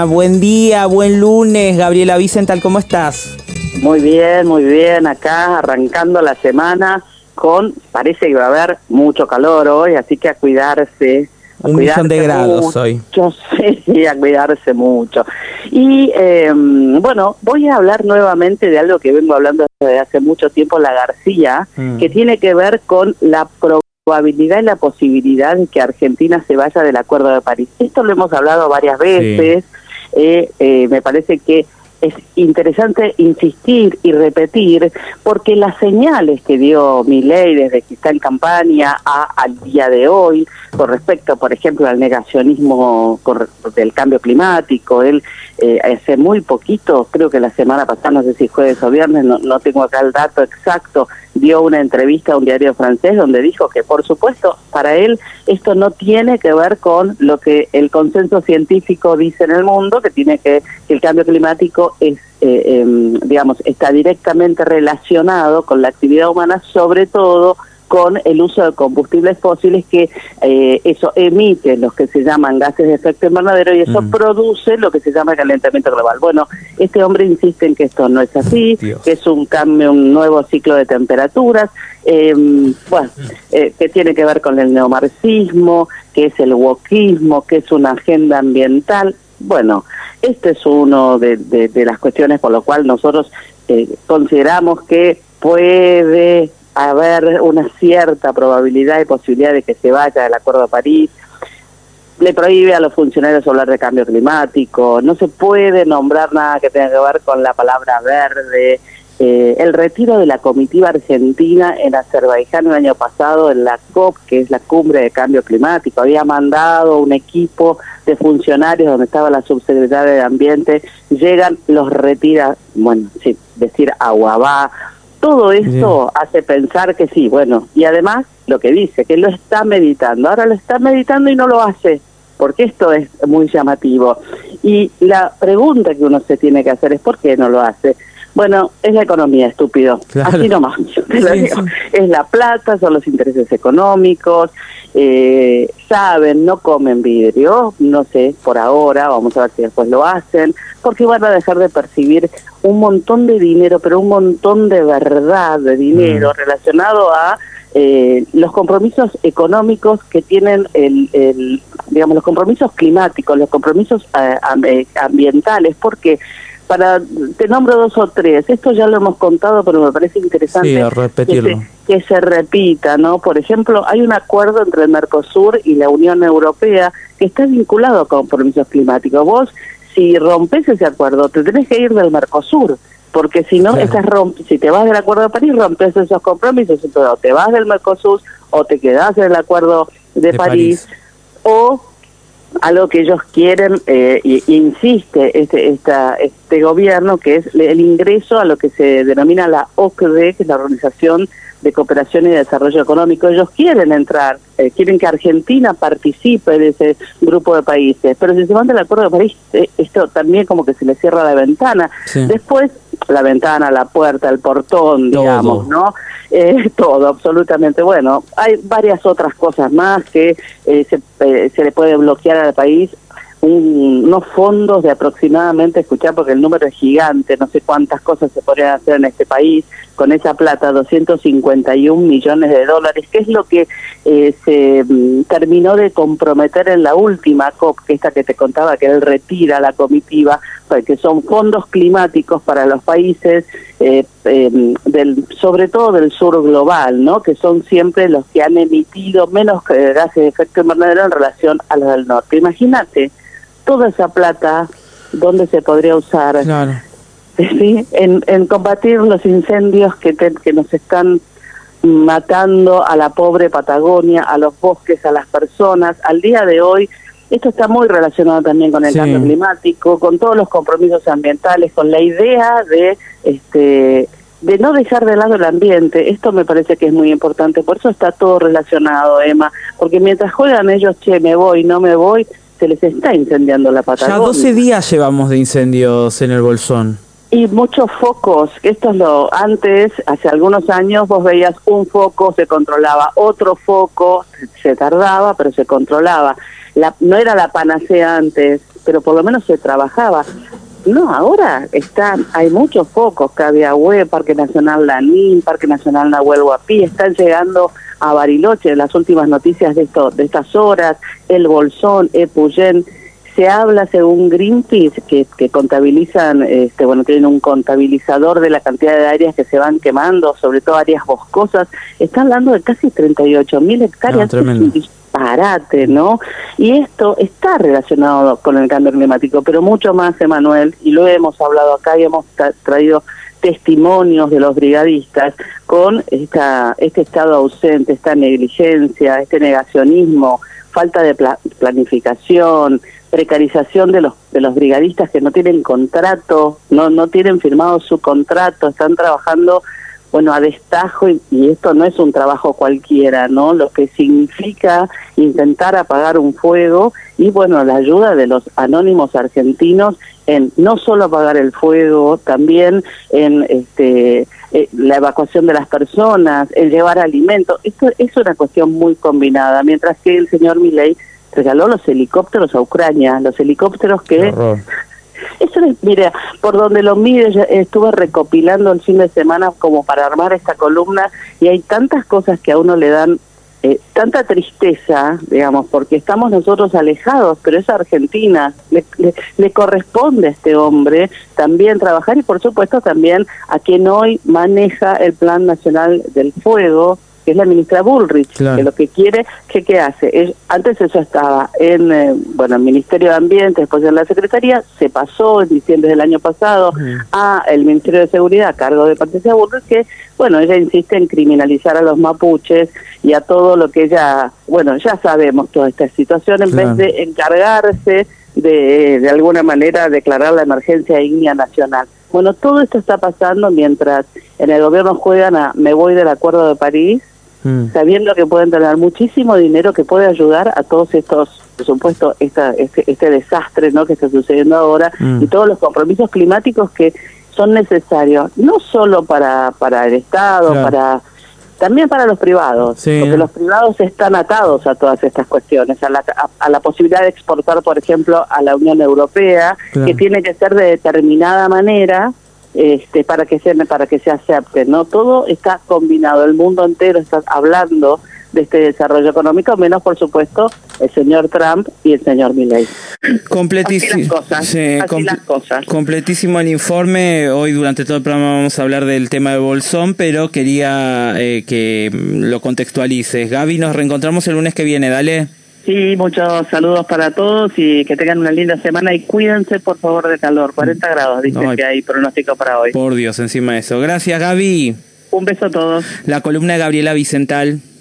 Buen día, buen lunes, Gabriela Wiesenthal, ¿cómo estás? Muy bien, acá arrancando la semana parece que va a haber mucho calor hoy, así que a cuidarse. Un millón de grados hoy. Sí, a cuidarse mucho. Y bueno, voy a hablar nuevamente de algo que vengo hablando desde hace mucho tiempo, la García, que tiene que ver con la probabilidad y la posibilidad de que Argentina se vaya del Acuerdo de París. Esto lo hemos hablado varias veces. Sí. Me parece que es interesante insistir y repetir, porque las señales que dio Milei desde que está en campaña al día de hoy, con respecto, por ejemplo, al negacionismo del cambio climático, él hace muy poquito, creo que la semana pasada, no sé si jueves o viernes, no tengo acá el dato exacto, dio una entrevista a un diario francés donde dijo que, por supuesto, para él esto no tiene que ver con lo que el consenso científico dice en el mundo, que el cambio climático es, digamos, está directamente relacionado con la actividad humana, sobre todo con el uso de combustibles fósiles, que eso emite los que se llaman gases de efecto invernadero y eso produce lo que se llama calentamiento global. Bueno, este hombre insiste en que esto no es así, que es un nuevo ciclo de temperaturas, que tiene que ver con el neomarxismo, que es el wokismo, que es una agenda ambiental. Bueno, este es uno de las cuestiones por lo cual nosotros consideramos que puede haber una cierta probabilidad y posibilidad de que se vaya del Acuerdo de París. Le prohíbe a los funcionarios hablar de cambio climático, no se puede nombrar nada que tenga que ver con la palabra verde. El retiro de la comitiva argentina en Azerbaiyán el año pasado en la COP, que es la cumbre de cambio climático, había mandado un equipo de funcionarios donde estaba la subsecretaria de Ambiente, llegan, los retira, bueno, sí, decir agua va. Todo esto hace pensar que sí, bueno, y además lo que dice, que lo está meditando, ahora lo está meditando y no lo hace, porque esto es muy llamativo. Y la pregunta que uno se tiene que hacer es ¿por qué no lo hace? Bueno, es la economía, estúpido, claro. Así nomás, te lo digo. Es la plata, son los intereses económicos, saben, no comen vidrio, no sé, por ahora, vamos a ver si después lo hacen, porque van a dejar de percibir un montón de dinero, pero un montón de verdad de dinero relacionado a los compromisos económicos que tienen digamos, los compromisos climáticos, los compromisos ambientales, porque te nombro 2 o 3, esto ya lo hemos contado, pero me parece interesante repetirlo. Que se repita, ¿no? Por ejemplo, hay un acuerdo entre el Mercosur y la Unión Europea que está vinculado a compromisos climáticos. Vos, si rompes ese acuerdo, te tenés que ir del Mercosur, porque si no, si te vas del Acuerdo de París, rompes esos compromisos, entonces o te vas del Mercosur o te quedás en el Acuerdo de París, o algo que ellos quieren, y insiste este gobierno, que es el ingreso a lo que se denomina la OCDE, que es la Organización de Cooperación y Desarrollo Económico. Ellos quieren entrar, quieren que Argentina participe de ese grupo de países, pero si se van del Acuerdo de París, esto también como que se le cierra la ventana. Después, la ventana, la puerta, el portón, digamos, ¿no? Todo, absolutamente. Bueno, hay varias otras cosas más que se le puede bloquear al país. Unos fondos de aproximadamente, escuchá porque el número es gigante, no sé cuántas cosas se podrían hacer en este país con esa plata, 251 millones de dólares, que es lo que se terminó de comprometer en la última COP, que esta que te contaba, que él retira la comitiva, que son fondos climáticos para los países, sobre todo del sur global, ¿no? Que son siempre los que han emitido menos gases de efecto invernadero en relación a los del norte. Imagínate, toda esa plata, ¿dónde se podría usar? Claro. ¿Sí? En combatir los incendios que nos están matando a la pobre Patagonia, a los bosques, a las personas. Al día de hoy, esto está muy relacionado también con el cambio climático, con todos los compromisos ambientales, con la idea de no dejar de lado el ambiente. Esto me parece que es muy importante, por eso está todo relacionado, Emma, porque mientras juegan ellos, me voy, no me voy, se les está incendiando la Patagonia. Ya 12 días llevamos de incendios en el Bolsón. Y muchos focos, antes, hace algunos años, vos veías un foco, se controlaba, otro foco, se tardaba, pero se controlaba. No era la panacea antes, pero por lo menos se trabajaba. No, ahora hay muchos focos, Cabiahue, Parque Nacional Lanín, Parque Nacional Nahuel Huapi, están llegando a Bariloche las últimas noticias de estas horas, el Bolsón, Epuyén. Se habla, según Greenpeace, que contabilizan, tienen un contabilizador de la cantidad de áreas que se van quemando, sobre todo áreas boscosas. Está hablando de casi 38.000 hectáreas. Es un disparate, ¿no? Y esto está relacionado con el cambio climático, pero mucho más, Emanuel, y lo hemos hablado acá y hemos traído testimonios de los brigadistas con este estado ausente, esta negligencia, este negacionismo, falta de planificación, precarización de los brigadistas que no tienen contrato, no tienen firmado su contrato, están trabajando a destajo y esto no es un trabajo cualquiera, ¿no? Lo que significa intentar apagar un fuego y la ayuda de los anónimos argentinos en no solo apagar el fuego, también en la evacuación de las personas, el llevar alimentos. Esto es una cuestión muy combinada, mientras que el señor Milei regaló los helicópteros a Ucrania, los helicópteros que... Mira, por donde lo mire, ya estuve recopilando el fin de semana como para armar esta columna y hay tantas cosas que a uno le dan tanta tristeza, digamos, porque estamos nosotros alejados, pero es Argentina, le corresponde a este hombre también trabajar y por supuesto también a quien hoy maneja el Plan Nacional del Fuego, que es la ministra Bullrich, claro. Que lo que quiere, ¿qué hace? Antes eso estaba en el Ministerio de Ambiente, después en la Secretaría, se pasó en diciembre del año pasado a el Ministerio de Seguridad a cargo de Patricia Bullrich, que ella insiste en criminalizar a los mapuches y a todo lo que ella, ya sabemos toda esta situación, en vez de encargarse de alguna manera declarar la emergencia ígnea nacional. Todo esto está pasando mientras en el gobierno juegan a me voy del Acuerdo de París, sabiendo que pueden tener muchísimo dinero que puede ayudar a todos estos, por supuesto, este desastre, ¿no?, que está sucediendo ahora, y todos los compromisos climáticos que son necesarios, no solo para el Estado, también para los privados, porque los privados están atados a todas estas cuestiones, a la posibilidad de exportar, por ejemplo, a la Unión Europea, que tiene que ser de determinada manera, para que se acepte, ¿no? Todo está combinado, el mundo entero está hablando de este desarrollo económico, menos por supuesto el señor Trump y el señor Milei. Completísimo. Las cosas. Completísimo el informe. Hoy durante todo el programa vamos a hablar del tema de Bolsón, pero quería que lo contextualices. Gaby, nos reencontramos el lunes que viene, dale. Sí, muchos saludos para todos y que tengan una linda semana y cuídense por favor de calor, 40 grados, dicen que hay pronóstico para hoy. Por Dios, encima de eso. Gracias, Gaby. Un beso a todos. La columna de Gabriela Vicental.